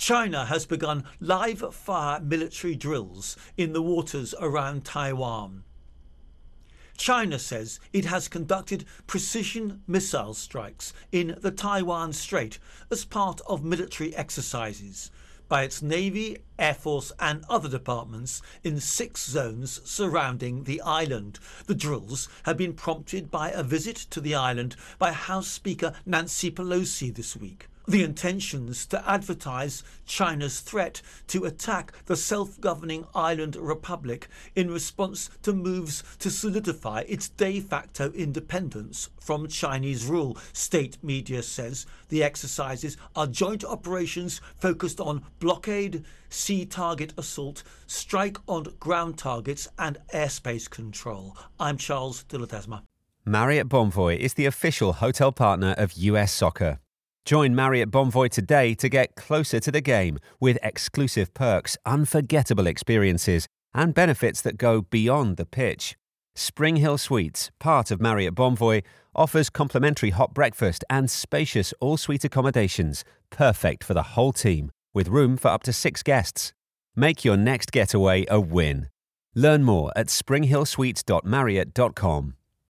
China has begun live-fire military drills in the waters around Taiwan. China says it has conducted precision missile strikes in the Taiwan Strait as part of military exercises by its Navy, Air Force and other departments in 6 zones surrounding the island. The drills have been prompted by a visit to the island by House Speaker Nancy Pelosi this week. The intentions to advertise China's threat to attack the self-governing island republic in response to moves to solidify its de facto independence from Chinese rule. State media says the exercises are joint operations focused on blockade, sea target assault, strike on ground targets and airspace control. I'm Charles de Ledesma. Marriott Bonvoy is the official hotel partner of US Soccer. Join Marriott Bonvoy today to get closer to the game with exclusive perks, unforgettable experiences, and benefits that go beyond the pitch. Spring Hill Suites, part of Marriott Bonvoy, offers complimentary hot breakfast and spacious all-suite accommodations, perfect for the whole team, with room for up to 6 guests. Make your next getaway a win. Learn more at springhillsuites.marriott.com.